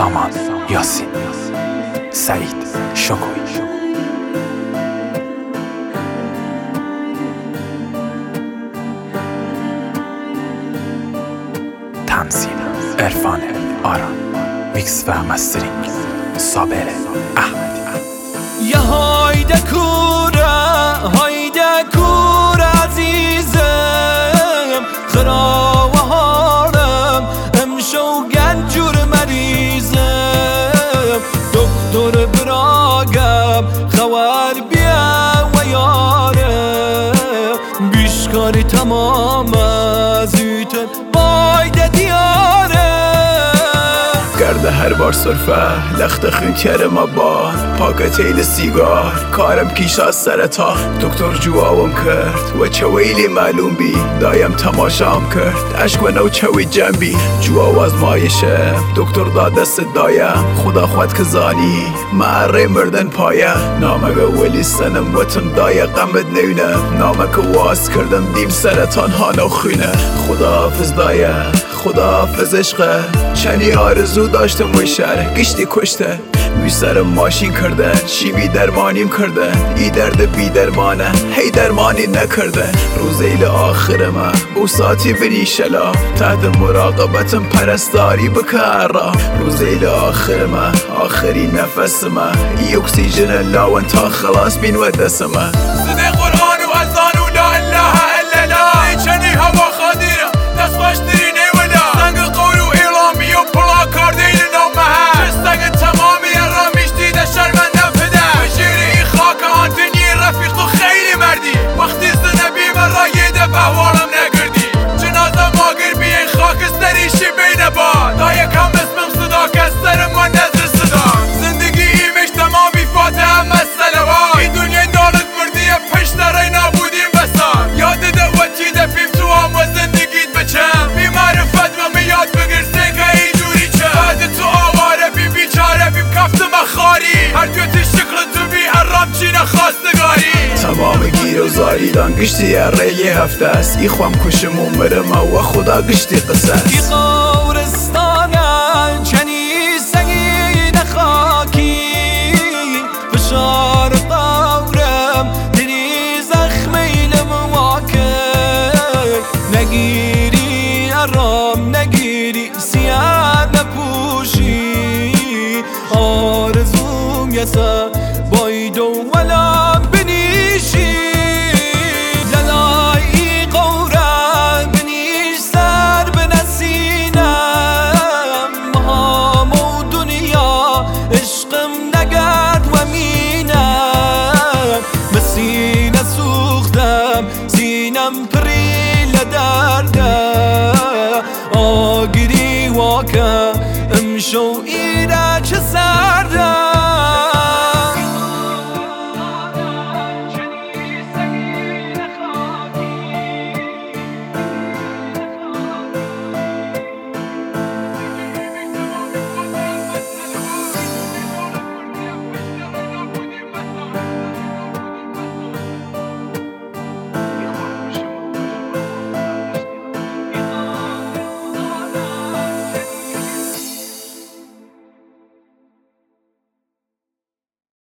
سامان یاسین، سعید شکوی. تمثیل عرفان آران، میکس و مسترینگ صابر احمدی. یا هایده کور عزیزم، خرا و حالم امشو گنجور مریضم. دکتر براگم خوار بیا و یارم، بیشکاری تمام از ایتن بایده دیارم. کرده هر بار صرفه لخت خون کرم آباد، پاکتیل سیگار کارم کیش از سرطان. دکتر جوابم کرد و چویلی معلوم بی، دایم تماشام کرد عشق و نو چوی جنبی. جواب آزمایشه دکتر داد دست دایم، خدا خود که زانی معره مردن پایه. نامگه ولی سنم وطن دای قمت نونم، نامگه واز کردم دیم سرطان ها نو خونه. خدا حافظ دایه، خدا حافظ عشقه، چنی آرزو داشتم وی شهر گشتی کشته. وی سر ماشین کردن شیمی درمانیم کردن، ای درد بی درمانه هی درمانی نکردن. روزیل آخرمه او ساعتی بری شلا، تحت مراقبتم پرستاری بکارا. روزیل آخرمه آخری نفسمه، ای اکسیژن لاون تا خلاص بین و دسمه. صدای قرآن و اذان و لا اله الا الله، چنی هوا خادیره دست باش دری نیولا. سنگ قول و اعلامی و پلاکار دیل نامه چستگ تمامی رامیش دیده شرمنده پده. بشیر این خاک آنتنی رفیق تو خیلی مردی، وقتی زنبی من را یه دفعه حوالم نگردی. جنازه ماگر بی این خاک استریشی بین باد، تا یکم اسمم صدا کستر من نظر صدا. زندگی ایمش تمامی فاتحه مسئله وای، این دنیا دارت مردیه پشت رای نابودیم بسان. یاد دوتی دفیم تو هم و زندگیت بچم، بی معرفت و میاد بگرسه که اینجوری چه. بعد تو آواره بی بیچاره بیم کفتم خاری، هر توتی شکل تو بی ارام چی نخواستگاری. تمام گیر و زاریدان گشتی اره یه هفته است، ای خوام کشمون برم و خدا گشتی قصه است.